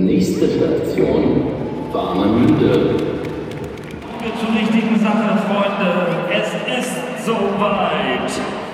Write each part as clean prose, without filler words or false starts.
Nächste Station, Warnemünde. Zur richtigen Sache, Freunde. Es ist soweit.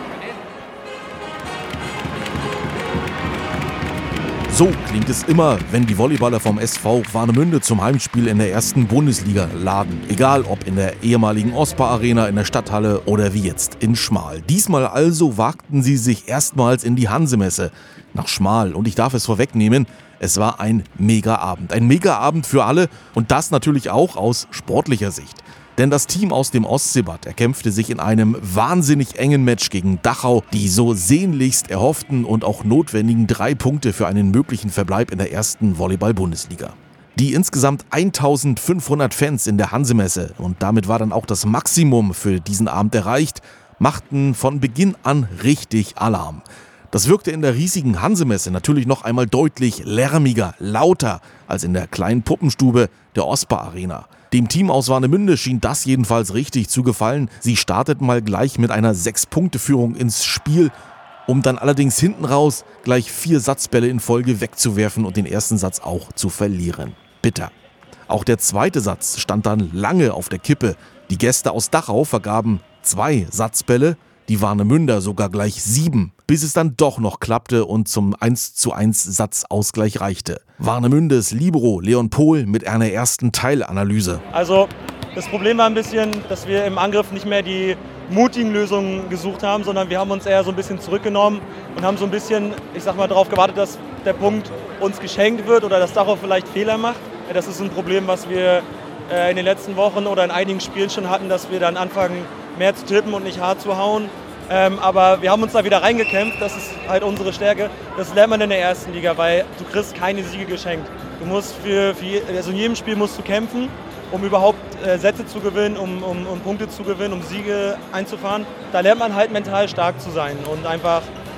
So klingt es immer, wenn die Volleyballer vom SV Warnemünde zum Heimspiel in der ersten Bundesliga laden. Egal ob in der ehemaligen Ospa Arena in der Stadthalle oder wie jetzt in Schmal. Diesmal also wagten sie sich erstmals in die Hansemesse nach Schmal. Und ich darf es vorwegnehmen, es war ein Mega-Abend. Ein Mega-Abend für alle und das natürlich auch aus sportlicher Sicht. Denn das Team aus dem Ostseebad erkämpfte sich in einem wahnsinnig engen Match gegen Dachau die so sehnlichst erhofften und auch notwendigen 3 Punkte für einen möglichen Verbleib in der ersten Volleyball-Bundesliga. Die insgesamt 1500 Fans in der Hansemesse, und damit war dann auch das Maximum für diesen Abend erreicht, machten von Beginn an richtig Alarm. Das wirkte in der riesigen Hansemesse natürlich noch einmal deutlich lärmiger, lauter als in der kleinen Puppenstube der Ospa Arena. Dem Team aus Warnemünde schien das jedenfalls richtig zu gefallen. Sie starteten mal gleich mit einer 6-Punkte-Führung ins Spiel, um dann allerdings hinten raus gleich 4 Satzbälle in Folge wegzuwerfen und den ersten Satz auch zu verlieren. Bitter. Auch der zweite Satz stand dann lange auf der Kippe. Die Gäste aus Dachau vergaben 2 Satzbälle, die Warnemünder sogar gleich 7, bis es dann doch noch klappte und zum 1:1 Satzausgleich reichte. Warnemündes Libero Leon Pohl mit einer ersten Teilanalyse. Also das Problem war ein bisschen, dass wir im Angriff nicht mehr die mutigen Lösungen gesucht haben, sondern wir haben uns eher so ein bisschen zurückgenommen und haben so ein bisschen, ich sag mal, darauf gewartet, dass der Punkt uns geschenkt wird oder dass Dachau vielleicht Fehler macht. Das ist ein Problem, was wir in den letzten Wochen oder in einigen Spielen schon hatten, dass wir dann anfangen, mehr zu tippen und nicht hart zu hauen. Aber wir haben uns da wieder reingekämpft, das ist halt unsere Stärke. Das lernt man in der ersten Liga, weil du kriegst keine Siege geschenkt. Du musst also in jedem Spiel musst du kämpfen, um überhaupt Sätze zu gewinnen, um Punkte zu gewinnen, um Siege einzufahren. Da lernt man halt mental stark zu sein und einfach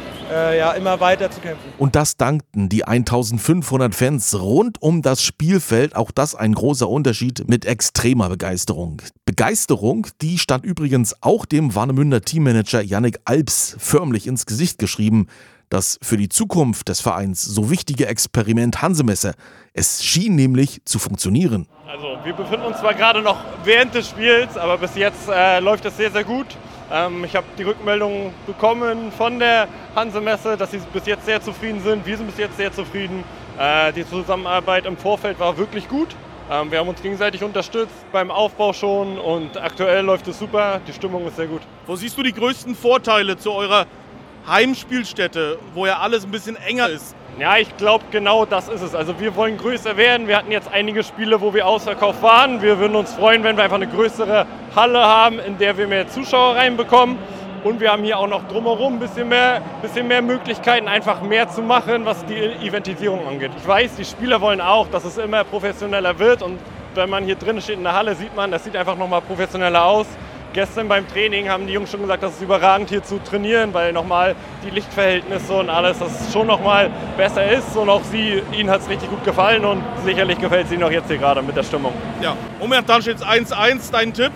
immer weiter zu kämpfen. Und das dankten die 1500 Fans rund um das Spielfeld, auch das ein großer Unterschied, mit extremer Begeisterung. Begeisterung, die stand übrigens auch dem Warnemünder Teammanager Yannick Alps förmlich ins Gesicht geschrieben. Das für die Zukunft des Vereins so wichtige Experiment Hansemesse. Es schien nämlich zu funktionieren. Also wir befinden uns zwar gerade noch während des Spiels, aber bis jetzt läuft es sehr, sehr gut. Ich habe die Rückmeldung bekommen von der Hansemesse, dass sie bis jetzt sehr zufrieden sind. Wir sind bis jetzt sehr zufrieden. Die Zusammenarbeit im Vorfeld war wirklich gut. Wir haben uns gegenseitig unterstützt beim Aufbau schon und aktuell läuft es super. Die Stimmung ist sehr gut. Wo siehst du die größten Vorteile zu eurer Heimspielstätte, wo ja alles ein bisschen enger ist? Ja, ich glaube, genau das ist es. Also wir wollen größer werden. Wir hatten jetzt einige Spiele, wo wir ausverkauft waren. Wir würden uns freuen, wenn wir einfach eine größere Halle haben, in der wir mehr Zuschauer reinbekommen. Und wir haben hier auch noch drumherum ein bisschen mehr Möglichkeiten, einfach mehr zu machen, was die Eventisierung angeht. Ich weiß, die Spieler wollen auch, dass es immer professioneller wird. Und wenn man hier drin steht in der Halle, sieht man, das sieht einfach nochmal professioneller aus. Gestern beim Training haben die Jungs schon gesagt, dass es überragend hier zu trainieren, weil nochmal die Lichtverhältnisse und alles, dass es schon nochmal besser ist. Und auch ihnen hat es richtig gut gefallen und sicherlich gefällt es ihnen auch jetzt hier gerade mit der Stimmung. Ja, momentan steht es 1:1, dein Tipp?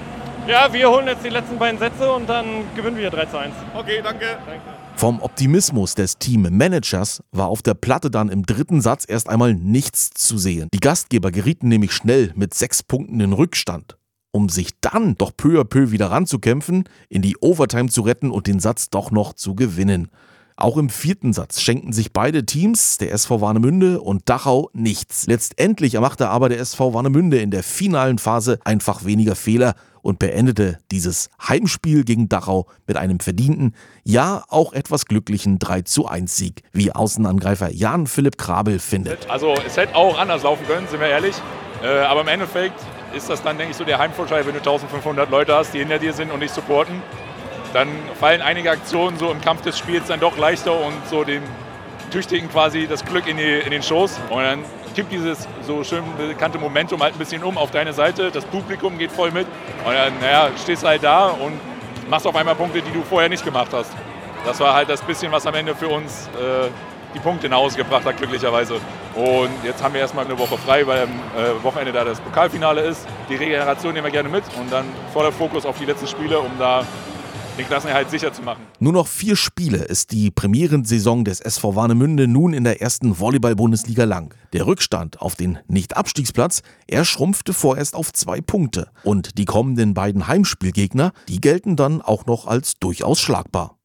Ja, wir holen jetzt die letzten beiden Sätze und dann gewinnen wir hier 3:1. Okay, danke. Vom Optimismus des Teammanagers war auf der Platte dann im 3. Satz erst einmal nichts zu sehen. Die Gastgeber gerieten nämlich schnell mit 6 Punkten in Rückstand, um sich dann doch peu à peu wieder ranzukämpfen, in die Overtime zu retten und den Satz doch noch zu gewinnen. Auch im 4. Satz schenkten sich beide Teams, der SV Warnemünde und Dachau, nichts. Letztendlich machte aber der SV Warnemünde in der finalen Phase einfach weniger Fehler und beendete dieses Heimspiel gegen Dachau mit einem verdienten, ja auch etwas glücklichen 3:1 Sieg, wie Außenangreifer Jan-Philipp Krabel findet. Also es hätte auch anders laufen können, sind wir ehrlich, aber im Endeffekt ist das dann, denke ich, so der Heimvorteil, wenn du 1500 Leute hast, die hinter dir sind und dich supporten. Dann fallen einige Aktionen so im Kampf des Spiels dann doch leichter und so den Tüchtigen quasi das Glück in den Schoß. Und dann kippt dieses so schön bekannte Momentum halt ein bisschen um auf deine Seite. Das Publikum geht voll mit. Und dann stehst du halt da und machst auf einmal Punkte, die du vorher nicht gemacht hast. Das war halt das bisschen, was am Ende für uns die Punkte nach Hause gebracht hat, glücklicherweise. Und jetzt haben wir erstmal eine Woche frei, weil am Wochenende da das Pokalfinale ist. Die Regeneration nehmen wir gerne mit und dann voller Fokus auf die letzten Spiele, um da den Klassenerhalt sicher zu machen. Nur noch 4 Spiele ist die Premierensaison des SV Warnemünde nun in der ersten Volleyball-Bundesliga lang. Der Rückstand auf den Nicht-Abstiegsplatz, er schrumpfte vorerst auf 2 Punkte. Und die kommenden beiden Heimspielgegner, die gelten dann auch noch als durchaus schlagbar.